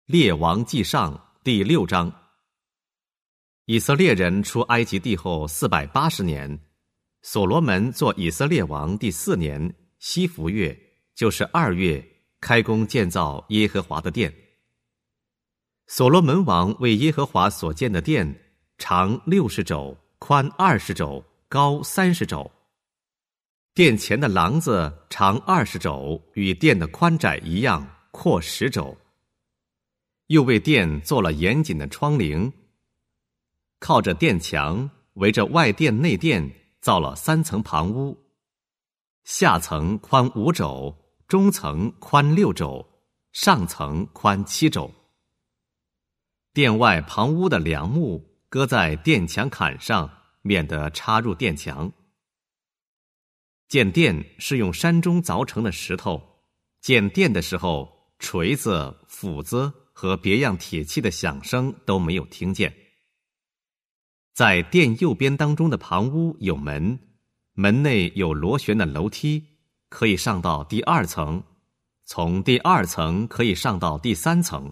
列王纪上第6章。以色列人出埃及地后480年，所罗门做以色列王第4年西弗月，就是2月，开工建造耶和华的殿。所罗门王为耶和华所建的殿，长60肘，宽20肘，高30肘。殿前的廊子长20肘，与殿的宽窄一样，阔10肘。又为殿做了严谨的窗棂，靠着殿墙，围着外殿内殿造了3层旁屋，下层宽5肘，中层宽6肘，上层宽7肘。殿外旁屋的梁木搁在殿墙坎上，免得插入殿墙。建殿是用山中凿成的石头，建殿的时候，锤子、斧子和别样铁器的响声都没有听见。在殿右边当中的旁屋有门，门内有螺旋的楼梯，可以上到第2层，从第2层可以上到第3层。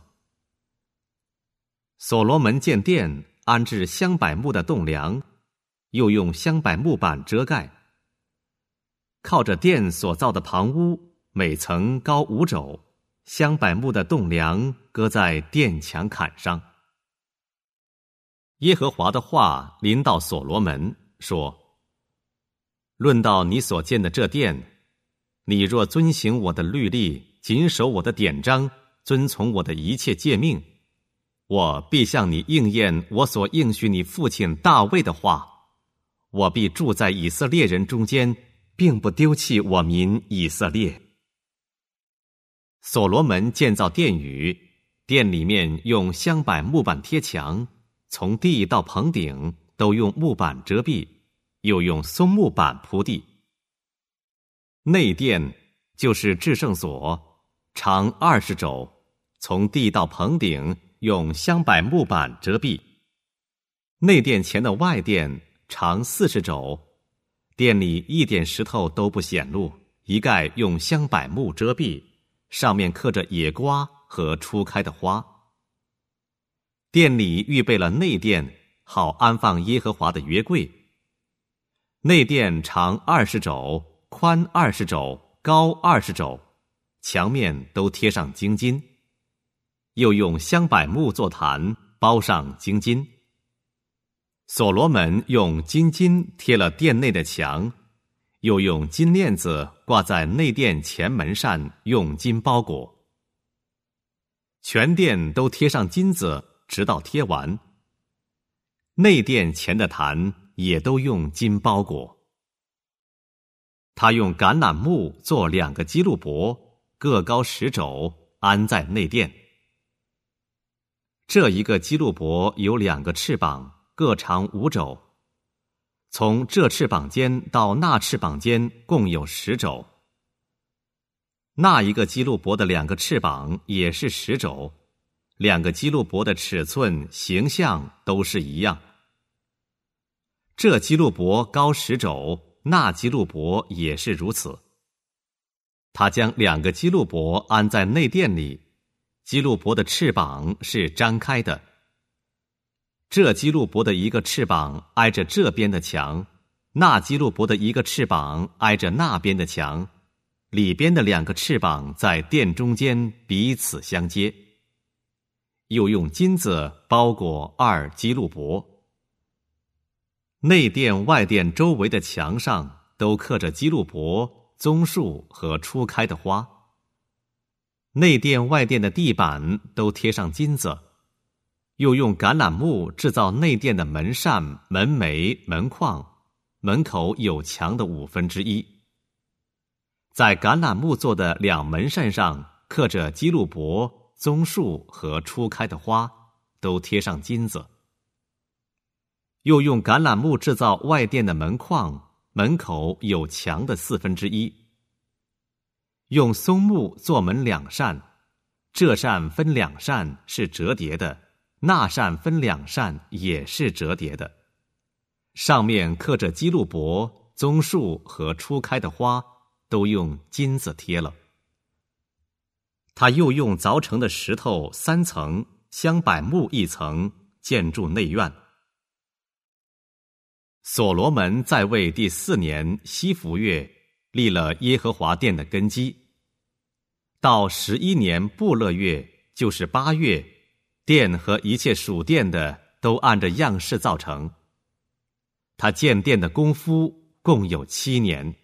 所罗门建殿，安置香柏木的栋梁，又用香柏木板遮盖。靠着殿所造的旁屋，每层高5肘，香柏木的栋梁搁在殿墙坎上。耶和华的话临到所罗门，说：论到你所建的这殿，你若遵行我的律例，谨守我的典章，遵从我的一切诫命，我必向你应验我所应许你父亲大卫的话，我必住在以色列人中间，并不丢弃我民以色列。所罗门建造殿宇，殿里面用香柏木板贴墙，从地到棚顶都用木板遮蔽，又用松木板铺地。内殿就是至圣所，长20肘，从地到棚顶用香柏木板遮蔽。内殿前的外殿长40肘，殿里一点石头都不显露，一概用香柏木遮蔽，上面刻着野瓜和初开的花。殿里预备了内殿，好安放耶和华的约柜。内殿长20肘，宽20肘，高20肘，墙面都贴上金金，又用香柏木做坛，包上金金。所罗门用金金贴了殿内的墙，又用金链子挂在内殿前门上，用金包裹。全殿都贴上金子，直到贴完。内殿前的坛也都用金包裹。他用橄榄木做2个基路伯，各高10肘，安在内殿。这一个基路伯有2个翅膀，各长5肘，从这翅膀尖到那翅膀尖共有10肘。那一个基路伯的2个翅膀也是10肘，2个基路伯的尺寸、形象都是一样。这基路伯高10肘，那基路伯也是如此。他将2个基路伯安在内殿里，基路伯的翅膀是张开的。这基路伯的1个翅膀挨着这边的墙，那基路伯的1个翅膀挨着那边的墙，里边的2个翅膀在殿中间彼此相接。又用金子包裹2基路伯。内殿外殿周围的墙上都刻着基路伯、棕树和初开的花。内殿外殿的地板都贴上金子，又用橄榄木制造内殿的门扇、门楣、门框，门口有墙的1/5。在橄榄木做的2门扇上刻着基路伯、棕树和初开的花，都贴上金子。又用橄榄木制造外殿的门框，门口有墙的1/4。用松木做门2扇，这扇分2扇是折叠的，那扇分2扇也是折叠的，上面刻着基路伯、棕树和初开的花，都用金子贴了。 他又用凿成的石头3层，镶柏木1层，建筑内院。所罗门在位第4年西弗月，立了耶和华殿的根基。到11年布勒月，就是8月，殿和一切属殿的都按着样式造成。他建殿的功夫共有7年。